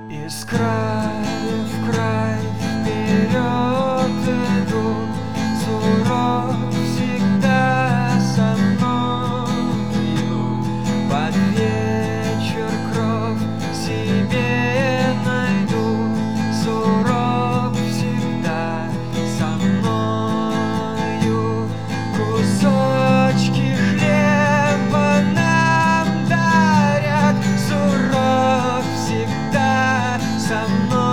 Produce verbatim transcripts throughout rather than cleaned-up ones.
Из края в край вперед иду, сурок всегда со мною. Под вечер кровь себе найду, сурок всегда со мною. Кусочки хлеба нам дарят, сурок всегда со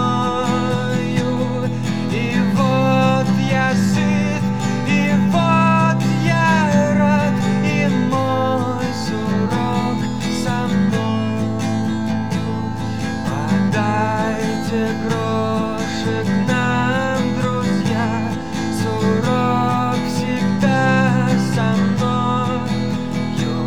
мною. И вот я сыт, и вот я рад, и мой сурок со мною. Подайте грошек нам, друзья, сурок всегда со мною.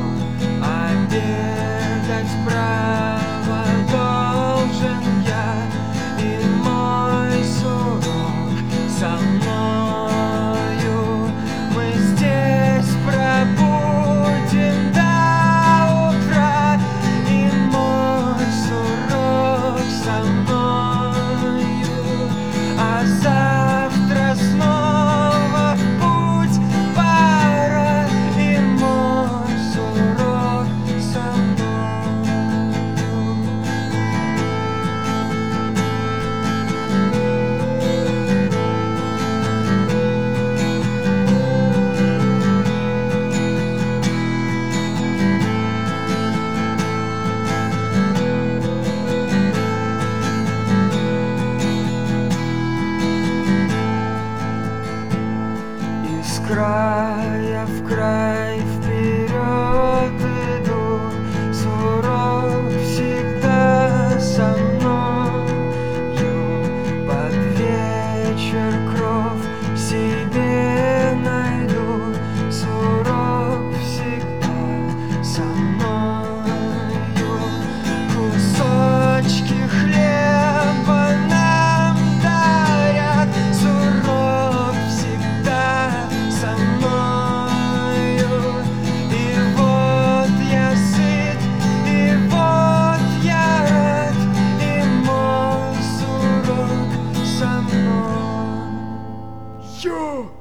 Обедать право должен я, и мой сурок со мною. Мы здесь пробудем до утра, и мой сурок со мною. А завтра снова в путь пора, и мой сурок со мною. Из края в край вперед иду, сурок всегда со мною. Под вечер кровь себе найду, сурок всегда со мною. Кусочки хлеба нам дарят, сурок всегда со мною. И вот я сыт, и вот я рад, и мой сурок со мною.